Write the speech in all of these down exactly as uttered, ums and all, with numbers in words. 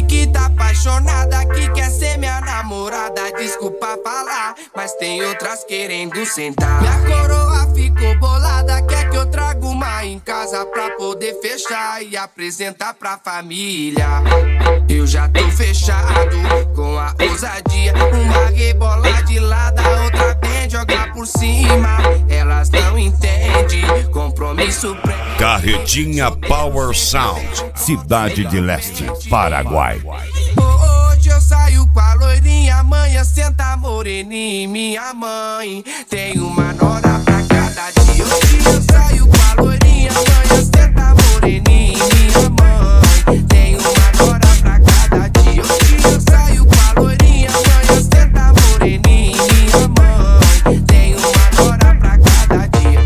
que tá apaixonada, que quer ser minha namorada. Desculpa falar, mas tem outras querendo sentar. Minha coroa ficou bolada, quer que eu traga uma em casa pra poder fechar e apresentar pra família. Eu já tô fechado com a ousadia, uma rebola de lado, a outra bem jogar por cima. Elas não entendem, compromisso pré. Carretinha Power Sound, Cidade de Leste, Paraguai. Hoje eu saio com a loirinha, amanhã senta moreninha, minha mãe. Tem uma nora pra cada dia. Hoje eu saio com a loirinha, amanhã senta moreninha, minha mãe. Tem uma nora pra cada dia. Hoje eu saio com a loirinha, amanhã senta moreninha, minha mãe. Tem uma nora pra cada dia.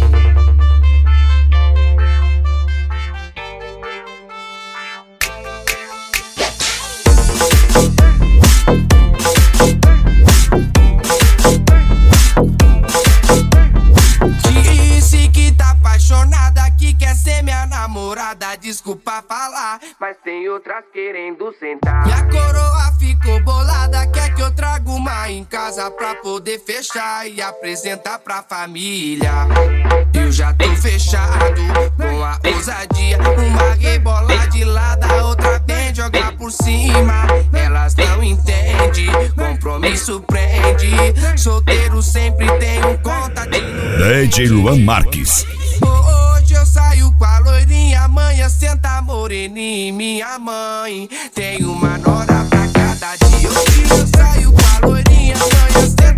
Disse que tá apaixonada, que quer ser minha namorada. Desculpa falar, mas tem outras querendo sentar. Minha coroa ficou bolada, quer que eu traga uma em casa pra poder fechar e apresentar pra família. Eu já tô fechado com a ousadia, uma rebola de lado, a outra bem jogar por cima. Elas não entendem, compromisso prende. Solteiro sempre tem um contatinho. D J Luan Marques. Hoje eu saio com a loirinha, amanhã senta moreninha, minha mãe. Tem uma nora pra cada dia. Hoje eu saio com a loirinha, amanhã senta